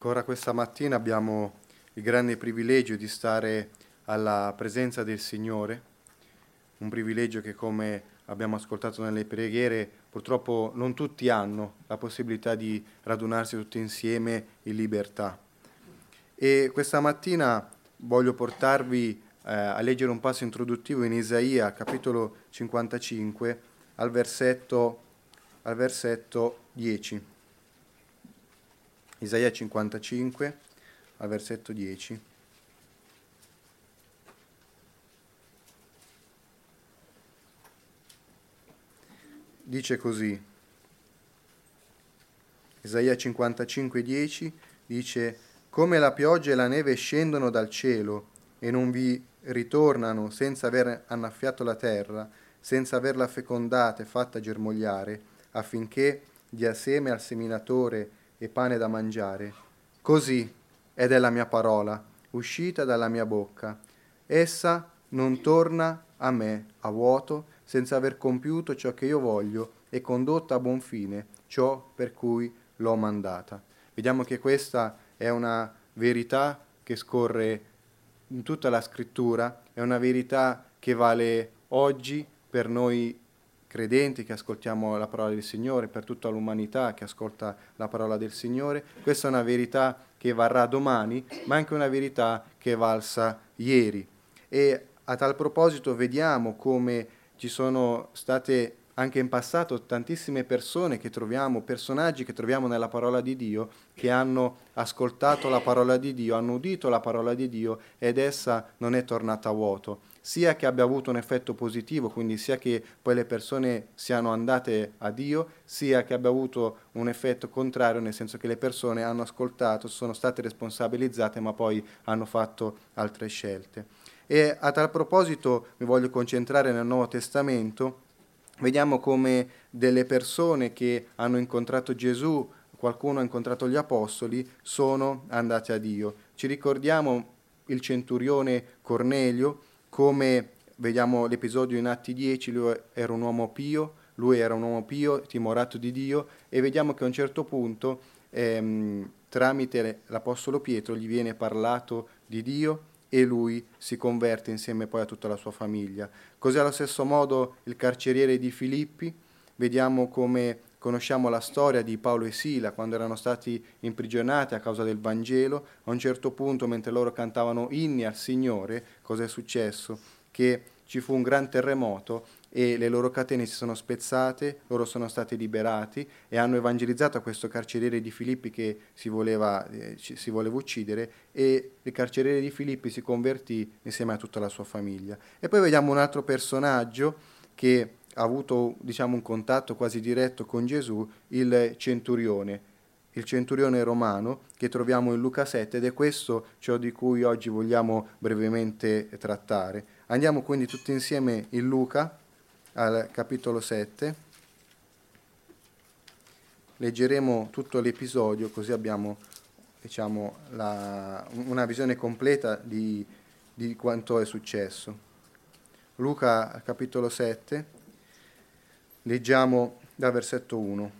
Ancora questa mattina abbiamo il grande privilegio di stare alla presenza del Signore, un privilegio che, come abbiamo ascoltato nelle preghiere, purtroppo non tutti hanno la possibilità di radunarsi tutti insieme in libertà. E questa mattina voglio portarvi a leggere un passo introduttivo in Isaia, capitolo 55, al versetto 10. Isaia 55, al versetto 10. Dice così, Isaia 55, 10, dice: come la pioggia e la neve scendono dal cielo e non vi ritornano senza aver annaffiato la terra, senza averla fecondata e fatta germogliare, affinché dia seme al seminatore e pane da mangiare, così è la mia parola, uscita dalla mia bocca. Essa non torna a me a vuoto, senza aver compiuto ciò che io voglio e condotta a buon fine ciò per cui l'ho mandata. Vediamo che questa è una verità che scorre in tutta la scrittura, è una verità che vale oggi per noi credenti che ascoltiamo la parola del Signore, per tutta l'umanità che ascolta la parola del Signore. Questa è una verità che varrà domani, ma anche una verità che è valsa ieri. E a tal proposito vediamo come ci sono state anche in passato tantissime persone che troviamo, personaggi che troviamo nella parola di Dio, che hanno ascoltato la parola di Dio, hanno udito la parola di Dio ed essa non è tornata a vuoto, sia che abbia avuto un effetto positivo, quindi sia che poi le persone siano andate a Dio, sia che abbia avuto un effetto contrario, nel senso che le persone hanno ascoltato, sono state responsabilizzate, ma poi hanno fatto altre scelte. E a tal proposito mi voglio concentrare nel Nuovo Testamento. Vediamo come delle persone che hanno incontrato Gesù, qualcuno ha incontrato gli apostoli, sono andati a Dio. Ci ricordiamo il centurione Cornelio, come vediamo l'episodio in Atti 10, lui era un uomo pio, timorato di Dio, e vediamo che a un certo punto, tramite l'apostolo Pietro, gli viene parlato di Dio e lui si converte insieme poi a tutta la sua famiglia. Così allo stesso modo il carceriere di Filippi, vediamo come conosciamo la storia di Paolo e Sila quando erano stati imprigionati a causa del Vangelo. A un certo punto, mentre loro cantavano inni al Signore, cosa è successo? Che ci fu un gran terremoto e le loro catene si sono spezzate, loro sono stati liberati e hanno evangelizzato a questo carceriere di Filippi che si voleva uccidere, e il carceriere di Filippi si convertì insieme a tutta la sua famiglia. E poi vediamo un altro personaggio che ha avuto, diciamo, un contatto quasi diretto con Gesù, il centurione romano che troviamo in Luca 7, ed è questo ciò di cui oggi vogliamo brevemente trattare. Andiamo quindi tutti insieme in Luca al capitolo 7, leggeremo tutto l'episodio così abbiamo, diciamo, una visione completa di quanto è successo. Luca capitolo 7, leggiamo dal versetto 1.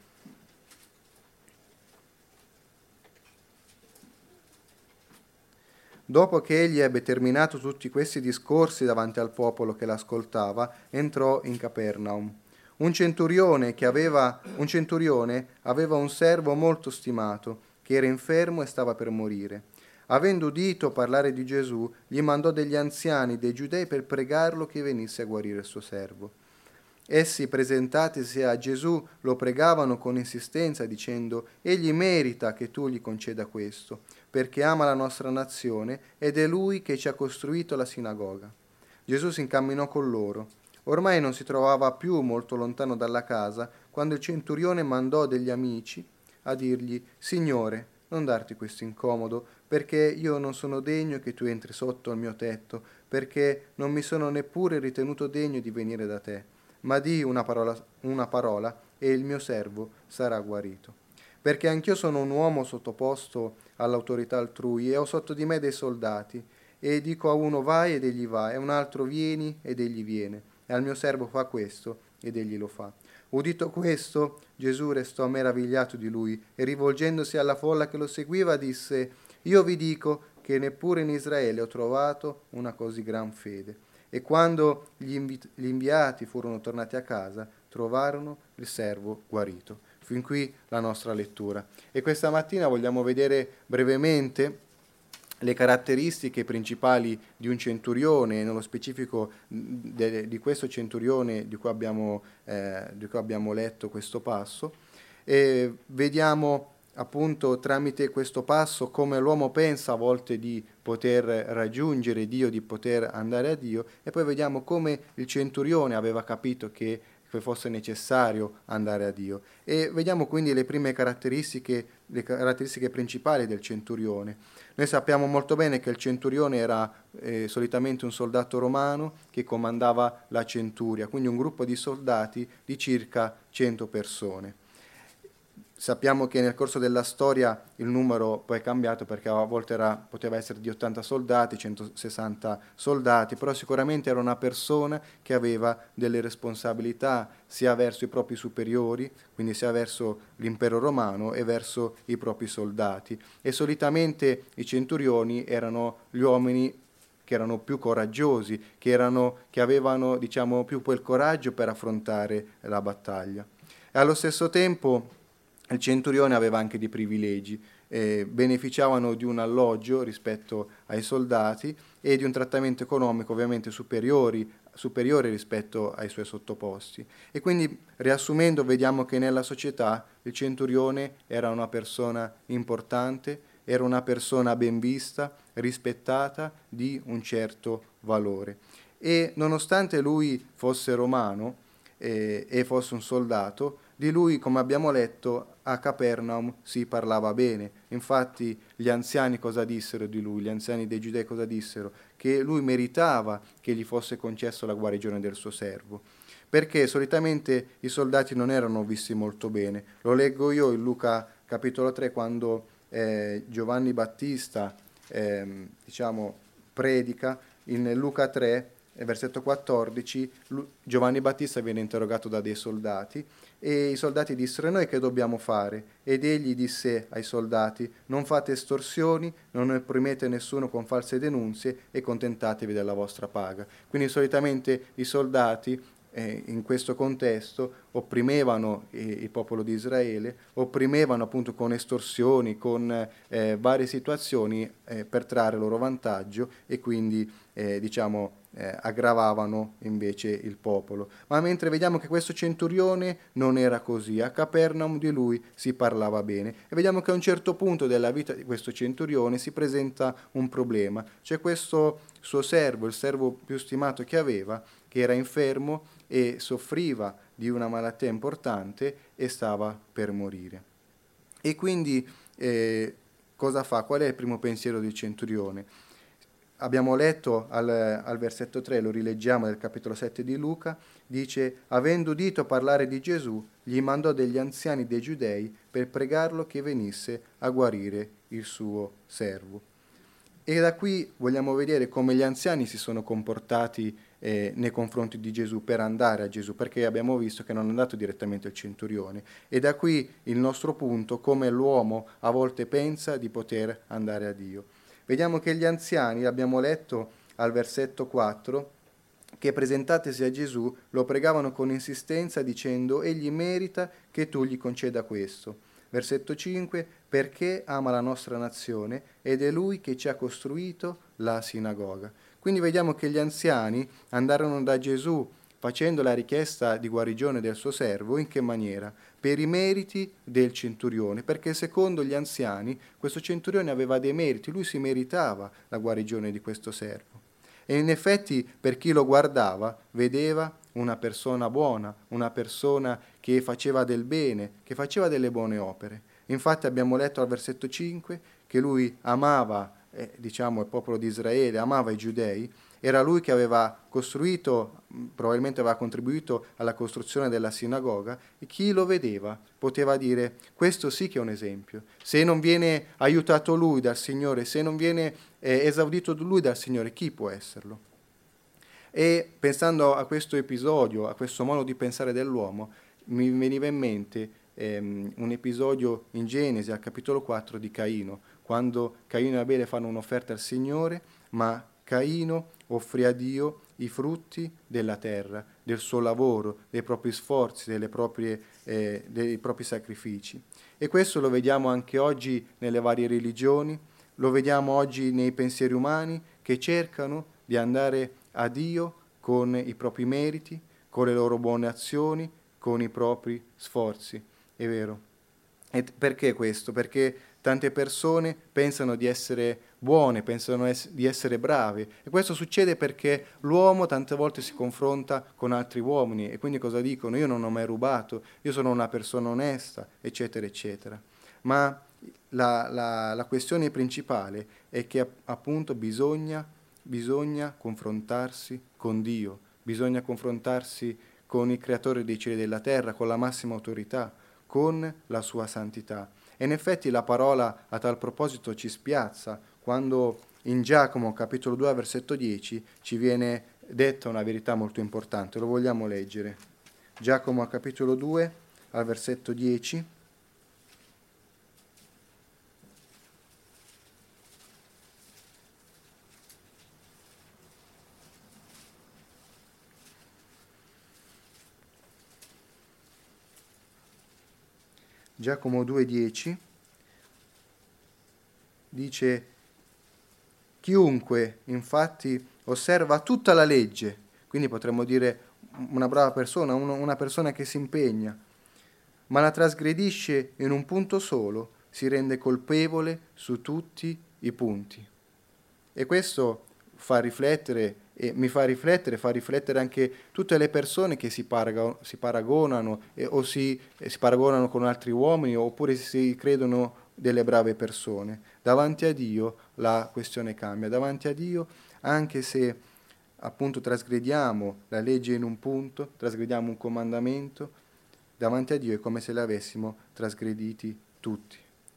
Dopo che egli ebbe terminato tutti questi discorsi davanti al popolo che l'ascoltava, entrò in Capernaum. Un centurione aveva un servo molto stimato, che era infermo e stava per morire. Avendo udito parlare di Gesù, gli mandò degli anziani dei Giudei per pregarlo che venisse a guarire il suo servo. Essi, presentatisi a Gesù, lo pregavano con insistenza, dicendo: egli merita che tu gli conceda questo, perché ama la nostra nazione ed è lui che ci ha costruito la sinagoga. Gesù si incamminò con loro. Ormai non si trovava più molto lontano dalla casa, quando il centurione mandò degli amici a dirgli: Signore, non darti questo incomodo, perché io non sono degno che tu entri sotto il mio tetto, perché non mi sono neppure ritenuto degno di venire da te. Ma di una parola e il mio servo sarà guarito. Perché anch'io sono un uomo sottoposto all'autorità altrui e ho sotto di me dei soldati, e dico a uno vai ed egli va, e a un altro vieni ed egli viene, e al mio servo fa questo ed egli lo fa. Udito questo, Gesù restò meravigliato di lui e rivolgendosi alla folla che lo seguiva disse: Io vi dico che neppure in Israele ho trovato una così gran fede. E quando gli inviati furono tornati a casa, trovarono il servo guarito. Fin qui la nostra lettura. E questa mattina vogliamo vedere brevemente le caratteristiche principali di un centurione, nello specifico di questo centurione di cui abbiamo letto questo passo, e vediamo appunto tramite questo passo come l'uomo pensa a volte di poter raggiungere Dio, di poter andare a Dio, e poi vediamo come il centurione aveva capito che fosse necessario andare a Dio. E vediamo quindi le caratteristiche principali del centurione. Noi sappiamo molto bene che il centurione era solitamente un soldato romano che comandava la centuria, quindi un gruppo di soldati di circa 100 persone. Sappiamo che nel corso della storia il numero poi è cambiato, perché a volte poteva essere di 80 soldati, 160 soldati, però sicuramente era una persona che aveva delle responsabilità sia verso i propri superiori, quindi sia verso l'impero romano e verso i propri soldati. E solitamente i centurioni erano gli uomini che erano più coraggiosi, che avevano, diciamo, più quel coraggio per affrontare la battaglia. E allo stesso tempo il centurione aveva anche dei privilegi, beneficiavano di un alloggio rispetto ai soldati e di un trattamento economico ovviamente superiore rispetto ai suoi sottoposti. E quindi, riassumendo, vediamo che nella società il centurione era una persona importante, era una persona ben vista, rispettata, di un certo valore. E nonostante lui fosse romano e fosse un soldato, di lui, come abbiamo letto, a Capernaum si parlava bene. Infatti gli anziani cosa dissero di lui? Gli anziani dei Giudei cosa dissero? Che lui meritava che gli fosse concesso la guarigione del suo servo. Perché solitamente i soldati non erano visti molto bene. Lo leggo io in Luca capitolo 3, quando Giovanni Battista predica in Luca 3, versetto 14, Giovanni Battista viene interrogato da dei soldati e i soldati dissero: noi che dobbiamo fare? Ed egli disse ai soldati: non fate estorsioni, non opprimete nessuno con false denunzie e contentatevi della vostra paga. Quindi solitamente i soldati in questo contesto opprimevano il popolo di Israele, opprimevano appunto con estorsioni, con varie situazioni per trarre loro vantaggio e quindi aggravavano invece il popolo. Ma mentre vediamo che questo centurione non era così, a Capernaum di lui si parlava bene, e vediamo che a un certo punto della vita di questo centurione si presenta un problema. C'è questo suo servo, il servo più stimato che aveva, che era infermo e soffriva di una malattia importante e stava per morire. E quindi cosa fa? Qual è il primo pensiero del centurione? Abbiamo letto al versetto 3, lo rileggiamo nel capitolo 7 di Luca, dice: avendo udito parlare di Gesù, gli mandò degli anziani dei Giudei per pregarlo che venisse a guarire il suo servo. E da qui vogliamo vedere come gli anziani si sono comportati nei confronti di Gesù per andare a Gesù, perché abbiamo visto che non è andato direttamente il centurione. E da qui il nostro punto, come l'uomo a volte pensa di poter andare a Dio. Vediamo che gli anziani, abbiamo letto al versetto 4, che presentatesi a Gesù lo pregavano con insistenza dicendo: egli merita che tu gli conceda questo. Versetto 5, perché ama la nostra nazione ed è lui che ci ha costruito la sinagoga. Quindi vediamo che gli anziani andarono da Gesù facendo la richiesta di guarigione del suo servo. In che maniera? Per i meriti del centurione, perché secondo gli anziani questo centurione aveva dei meriti, lui si meritava la guarigione di questo servo. E in effetti per chi lo guardava vedeva una persona buona, una persona che faceva del bene, che faceva delle buone opere. Infatti abbiamo letto al versetto 5 che lui amava il popolo di Israele, amava i giudei. Era lui che aveva costruito, probabilmente aveva contribuito alla costruzione della sinagoga, e chi lo vedeva poteva dire: questo sì che è un esempio. Se non viene aiutato lui dal Signore, se non viene esaudito lui dal Signore, chi può esserlo? E pensando a questo episodio, a questo modo di pensare dell'uomo, mi veniva in mente un episodio in Genesi, al capitolo 4 di Caino, quando Caino e Abele fanno un'offerta al Signore, ma Caino offrì a Dio i frutti della terra, del suo lavoro, dei propri sforzi, dei propri sacrifici. E questo lo vediamo anche oggi nelle varie religioni, lo vediamo oggi nei pensieri umani che cercano di andare a Dio con i propri meriti, con le loro buone azioni, con i propri sforzi. È vero. E perché questo? Perché tante persone pensano di essere buone, pensano di essere brave, e questo succede perché l'uomo tante volte si confronta con altri uomini e quindi cosa dicono? Io non ho mai rubato, io sono una persona onesta, eccetera, eccetera. Ma la questione principale è che appunto bisogna confrontarsi con Dio, bisogna confrontarsi con il creatore dei cieli e della terra, con la massima autorità, con la sua santità. E in effetti la parola a tal proposito ci spiazza quando in Giacomo capitolo 2 versetto 10 ci viene detta una verità molto importante. Lo vogliamo leggere. Giacomo capitolo 2 al versetto 10. Giacomo 2,10 dice: chiunque infatti osserva tutta la legge, quindi potremmo dire una brava persona, una persona che si impegna, ma la trasgredisce in un punto solo, si rende colpevole su tutti i punti. E questo fa riflettere, e mi fa riflettere anche tutte le persone che si paragonano si paragonano con altri uomini oppure si credono delle brave persone. Davanti a Dio la questione cambia. Davanti a Dio, anche se appunto trasgrediamo la legge in un punto, trasgrediamo un comandamento, davanti a Dio è come se l'avessimo trasgrediti tutti.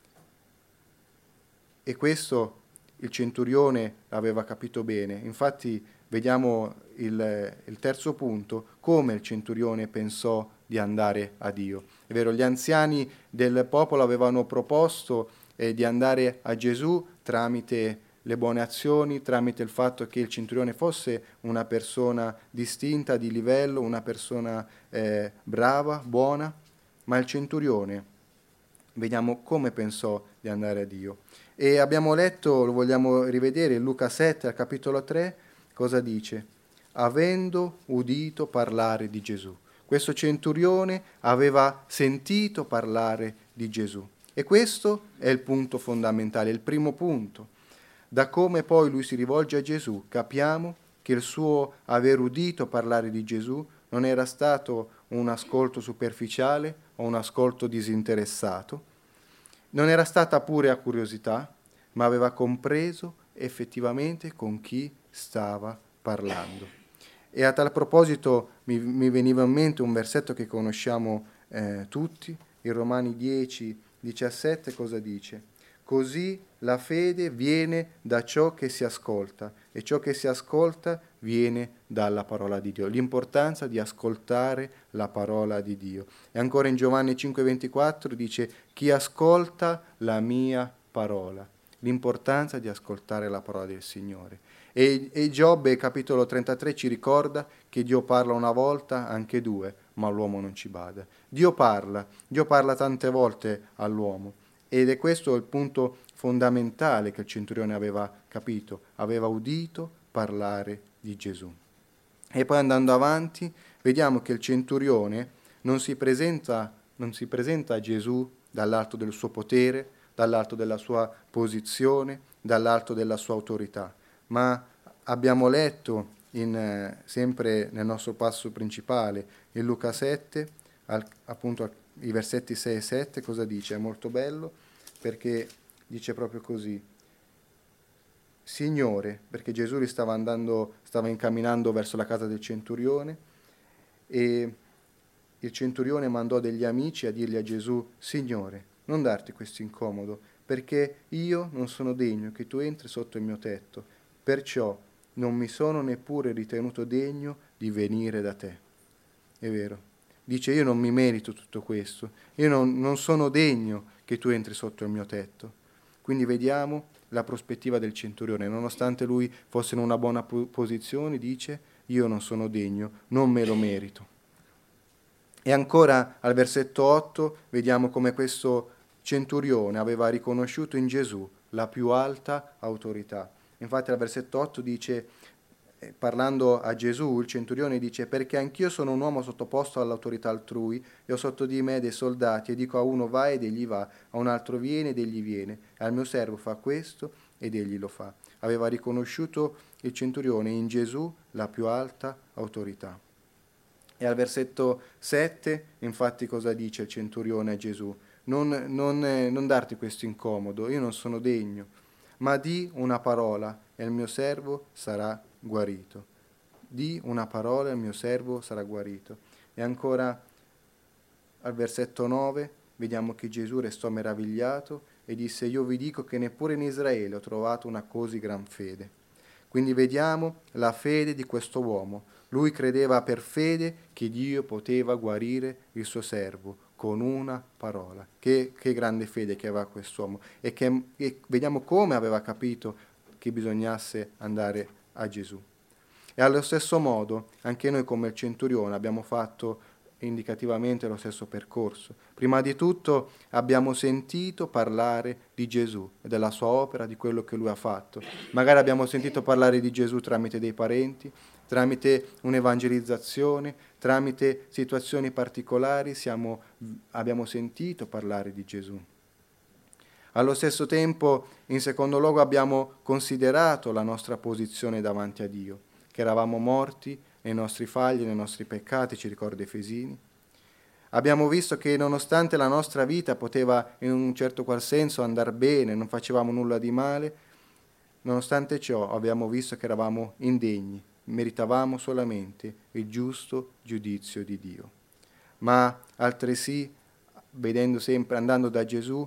E questo il centurione l'aveva capito bene. Infatti vediamo il terzo punto, come il centurione pensò di andare a Dio. È vero, gli anziani del popolo avevano proposto di andare a Gesù tramite le buone azioni, tramite il fatto che il centurione fosse una persona distinta, di livello, una persona brava, buona, ma il centurione, vediamo come pensò di andare a Dio. E abbiamo letto, lo vogliamo rivedere, in Luca 7 al capitolo 3, cosa dice? Avendo udito parlare di Gesù. Questo centurione aveva sentito parlare di Gesù. E questo è il punto fondamentale, il primo punto. Da come poi lui si rivolge a Gesù, capiamo che il suo aver udito parlare di Gesù non era stato un ascolto superficiale o un ascolto disinteressato, non era stata pure curiosità, ma aveva compreso effettivamente con chi stava parlando. E a tal proposito mi veniva in mente un versetto che conosciamo tutti, in Romani 10, 17, cosa dice? Così la fede viene da ciò che si ascolta e ciò che si ascolta viene dalla parola di Dio. L'importanza di ascoltare la parola di Dio. E ancora in Giovanni 5,24 dice: chi ascolta la mia parola. L'importanza di ascoltare la parola del Signore. E Giobbe capitolo 33 ci ricorda che Dio parla una volta, anche due, ma l'uomo non ci bada. Dio parla tante volte all'uomo. Ed è questo il punto fondamentale che il centurione aveva capito, aveva udito parlare di Gesù. E poi andando avanti, vediamo che il centurione non si presenta a Gesù dall'alto del suo potere, dall'alto della sua posizione, dall'alto della sua autorità, ma abbiamo letto sempre nel nostro passo principale, in Luca 7, appunto i versetti 6 e 7, cosa dice? È molto bello perché dice proprio così: Signore, perché Gesù li stava incamminando verso la casa del centurione e il centurione mandò degli amici a dirgli a Gesù: Signore, non darti questo incomodo, perché io non sono degno che tu entri sotto il mio tetto, perciò non mi sono neppure ritenuto degno di venire da te. È vero. dice io non mi merito tutto questo, io non sono degno che tu entri sotto il mio tetto. Quindi vediamo la prospettiva del centurione, nonostante lui fosse in una buona posizione, dice io non sono degno, non me lo merito. E ancora al versetto 8 vediamo come questo centurione aveva riconosciuto in Gesù la più alta autorità. Infatti al versetto 8 dice, parlando a Gesù, il centurione dice perché anch'io sono un uomo sottoposto all'autorità altrui e ho sotto di me dei soldati e dico a uno vai ed egli va, a un altro viene ed egli viene, e al mio servo fa questo ed egli lo fa. Aveva riconosciuto il centurione in Gesù la più alta autorità. E al versetto 7, infatti, cosa dice il centurione a Gesù? Non darti questo incomodo, io non sono degno, ma di una parola e il mio servo sarà guarito. Di una parola e il mio servo sarà guarito. E ancora al versetto 9 vediamo che Gesù restò meravigliato e disse io vi dico che neppure in Israele ho trovato una così gran fede. Quindi vediamo la fede di questo uomo. Lui credeva per fede che Dio poteva guarire il suo servo con una parola. Che grande fede che aveva quest'uomo. E vediamo come aveva capito che bisognasse andare a Gesù. E allo stesso modo, anche noi come il centurione abbiamo fatto indicativamente lo stesso percorso. Prima di tutto abbiamo sentito parlare di Gesù e della sua opera, di quello che lui ha fatto. Magari abbiamo sentito parlare di Gesù tramite dei parenti, tramite un'evangelizzazione, tramite situazioni particolari, abbiamo sentito parlare di Gesù. Allo stesso tempo, in secondo luogo, abbiamo considerato la nostra posizione davanti a Dio, che eravamo morti nei nostri falli, nei nostri peccati, ci ricorda Efesini. Abbiamo visto che nonostante la nostra vita poteva in un certo qual senso andare bene, non facevamo nulla di male, nonostante ciò abbiamo visto che eravamo indegni, meritavamo solamente il giusto giudizio di Dio. Ma altresì, vedendo sempre, andando da Gesù,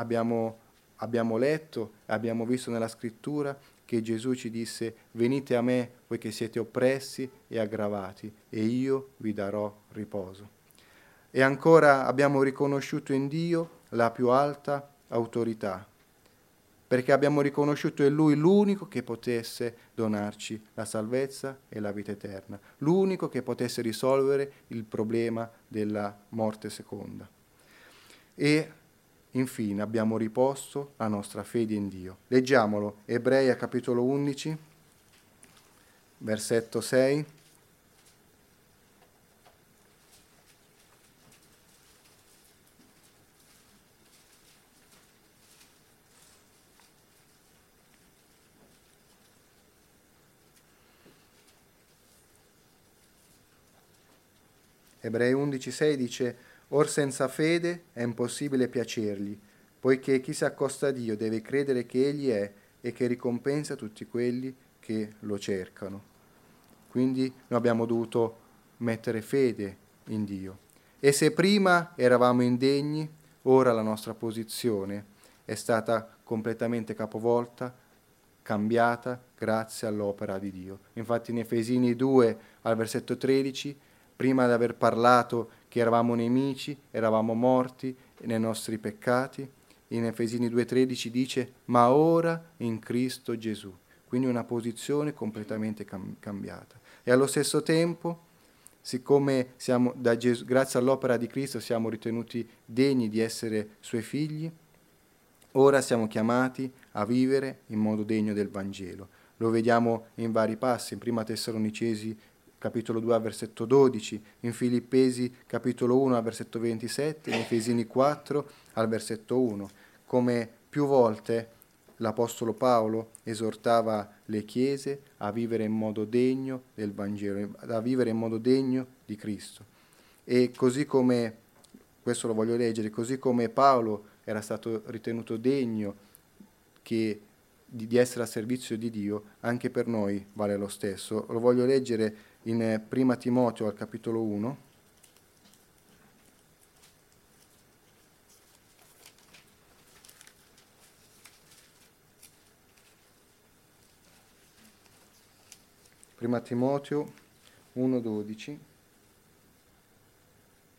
abbiamo letto e abbiamo visto nella scrittura che Gesù ci disse venite a me voi che siete oppressi e aggravati e io vi darò riposo. E ancora abbiamo riconosciuto in Dio la più alta autorità, perché abbiamo riconosciuto in Lui l'unico che potesse donarci la salvezza e la vita eterna, l'unico che potesse risolvere il problema della morte seconda. E infine abbiamo riposto la nostra fede in Dio. Leggiamolo, Ebrei capitolo 11, versetto 6. Ebrei 11,6 dice or senza fede è impossibile piacergli, poiché chi si accosta a Dio deve credere che Egli è e che ricompensa tutti quelli che lo cercano. Quindi noi abbiamo dovuto mettere fede in Dio. E se prima eravamo indegni, ora la nostra posizione è stata completamente capovolta, cambiata grazie all'opera di Dio. Infatti in Efesini 2 al versetto 13 prima di aver parlato che eravamo nemici, eravamo morti nei nostri peccati, in Efesini 2,13 dice ma ora in Cristo Gesù, quindi una posizione completamente cambiata. E allo stesso tempo, siccome siamo da Gesù, grazie all'opera di Cristo siamo ritenuti degni di essere Suoi figli, ora siamo chiamati a vivere in modo degno del Vangelo. Lo vediamo in vari passi, in Prima Tessalonicesi capitolo 2 versetto 12, in Filippesi capitolo 1 al versetto 27, in Efesini 4 al versetto 1, come più volte l'Apostolo Paolo esortava le chiese a vivere in modo degno del Vangelo, a vivere in modo degno di Cristo. E così come, questo lo voglio leggere, così come Paolo era stato ritenuto degno di essere a servizio di Dio, anche per noi vale lo stesso. Lo voglio leggere in Prima Timoteo al capitolo 1. Prima Timoteo 1,12.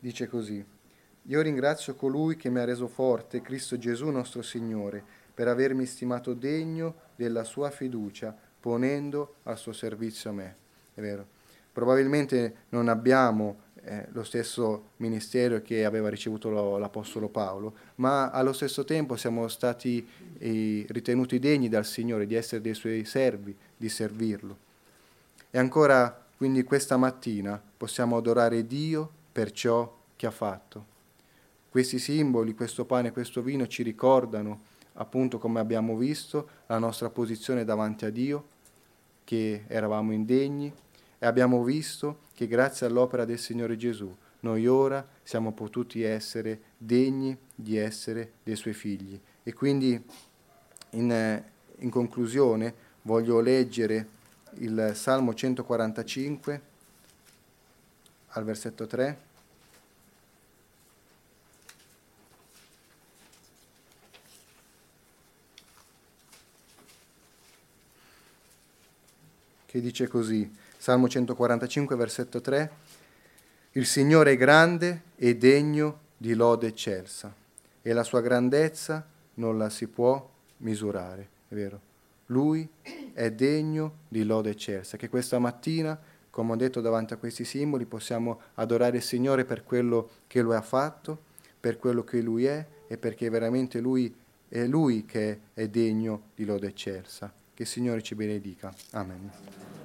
dice così: io ringrazio colui che mi ha reso forte, Cristo Gesù nostro Signore, per avermi stimato degno della sua fiducia, ponendo al suo servizio me. È vero. Probabilmente non abbiamo lo stesso ministero che aveva ricevuto l'Apostolo Paolo, ma allo stesso tempo siamo stati ritenuti degni dal Signore di essere dei Suoi servi, di servirlo. E ancora, quindi questa mattina possiamo adorare Dio per ciò che ha fatto. Questi simboli, questo pane e questo vino ci ricordano, appunto come abbiamo visto, la nostra posizione davanti a Dio, che eravamo indegni, e abbiamo visto che grazie all'opera del Signore Gesù noi ora siamo potuti essere degni di essere dei Suoi figli. E quindi in conclusione voglio leggere il Salmo 145 al versetto 3. Che dice così, Salmo 145, versetto 3, il Signore è grande e degno di lode eccelsa, e la sua grandezza non la si può misurare, è vero? Lui è degno di lode eccelsa, che questa mattina, come ho detto davanti a questi simboli, possiamo adorare il Signore per quello che Lui ha fatto, per quello che Lui è e perché veramente Lui è Lui che è degno di lode eccelsa. Che il Signore ci benedica. Amen.